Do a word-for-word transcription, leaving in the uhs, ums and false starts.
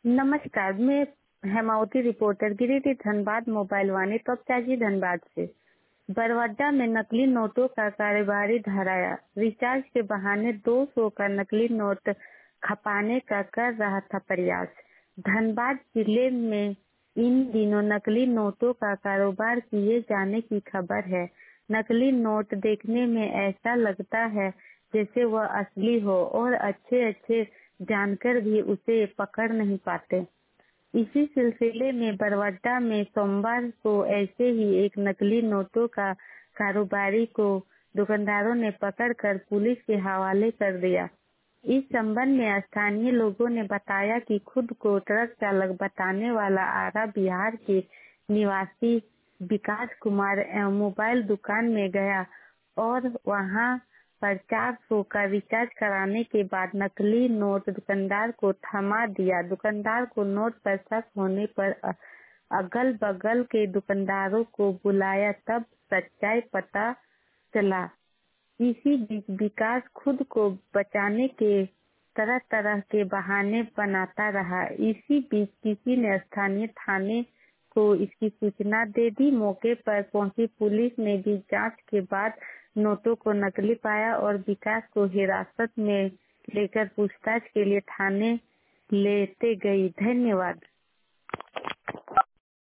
नमस्कार, मैं Hemavati reporter Giridih Dhanbad Mobile Vani Topchanchi Dhanbad से। बरवाडा में नकली नोटों का कारोबारी धराया। रिचार्ज के बहाने दो सौ का नकली नोट खपाने का कर रहा था प्रयास। धनबाद जिले में इन दिनों नकली नोटों का कारोबार किए जाने की खबर है। नकली नोट देखने में ऐसा लगता है जैसे वह असली हो और अच्छे अच्छे जानकर भी उसे पकड़ नहीं पाते। इसी सिलसिले में बरवाडा में सोमवार को ऐसे ही एक नकली नोटों का कारोबारी को दुकानदारों ने पकड़कर पुलिस के हवाले कर दिया। इस संबंध में स्थानीय लोगों ने बताया कि खुद को ट्रक चालक बताने वाला आरा बिहार के निवासी विकास कुमार मोबाइल दुकान में गया और वहां पर चार सौ का रिचार्ज कराने के बाद नकली नोट दुकानदार को थमा दिया। दुकानदार को नोट पर शक होने पर अगल बगल के दुकानदारों को बुलाया, तब सच्चाई पता चला। इसी बीच विकास खुद को बचाने के तरह तरह के बहाने बनाता रहा। इसी बीच किसी ने स्थानीय थाने को इसकी सूचना दे दी। मौके पर पहुंची पुलिस ने भी जांच के बाद नोटों को नकली पाया और विकास को हिरासत में लेकर पूछताछ के लिए थाने लेते गई। धन्यवाद।